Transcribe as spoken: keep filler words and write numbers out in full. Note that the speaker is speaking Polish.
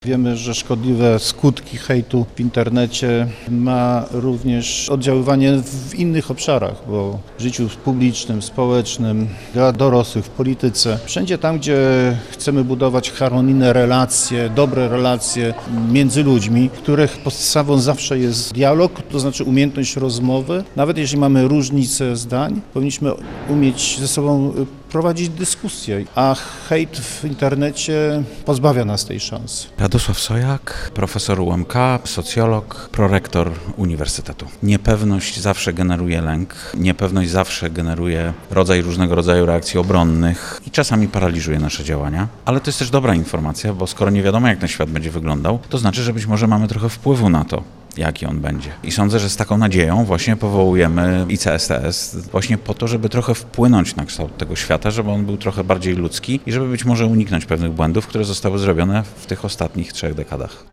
Wiemy, że szkodliwe skutki hejtu w internecie ma również oddziaływanie w innych obszarach, bo w życiu publicznym, społecznym, dla dorosłych, w polityce. Wszędzie tam, gdzie chcemy budować harmonijne relacje, dobre relacje między ludźmi, których podstawą zawsze jest dialog, to znaczy umiejętność rozmowy. Nawet jeśli mamy różnice zdań, powinniśmy umieć ze sobą prowadzić dyskusję, a hejt w internecie pozbawia nas tej szansy. Radosław Sojak, profesor U M K, socjolog, prorektor uniwersytetu. Niepewność zawsze generuje lęk, niepewność zawsze generuje rodzaj różnego rodzaju reakcji obronnych i czasami paraliżuje nasze działania, ale to jest też dobra informacja, bo skoro nie wiadomo, jak ten świat będzie wyglądał, to znaczy, że być może mamy trochę wpływu na to, jaki on będzie. I sądzę, że z taką nadzieją właśnie powołujemy I C S T S właśnie po to, żeby trochę wpłynąć na kształt tego świata, żeby on był trochę bardziej ludzki i żeby być może uniknąć pewnych błędów, które zostały zrobione w tych ostatnich trzech dekadach.